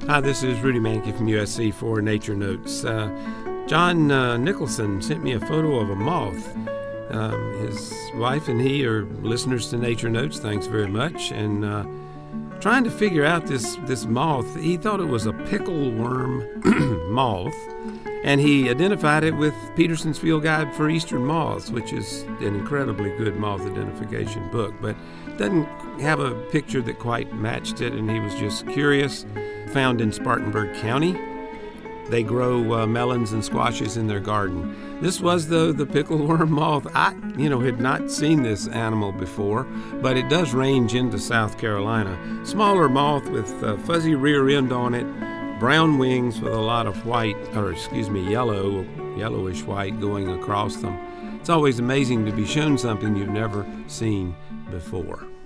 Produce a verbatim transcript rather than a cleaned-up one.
Hi, this is Rudy Mankey from U S C for Nature Notes. Uh, John uh, Nicholson sent me a photo of a moth. Um, his wife and he are listeners to Nature Notes, thanks very much, and uh, trying to figure out this, this moth. He thought it was a pickle worm moth, and he identified it with Peterson's Field Guide for Eastern Moths, which is an incredibly good moth identification book, but doesn't have a picture that quite matched it, and he was just curious. Found in Spartanburg County. They grow uh, melons and squashes in their garden. This was the the pickleworm moth. I, you know, had not seen this animal before, but it does range into South Carolina. Smaller moth with a fuzzy rear end on it, brown wings with a lot of white, or excuse me, yellow, yellowish white going across them. It's always amazing to be shown something you've never seen before.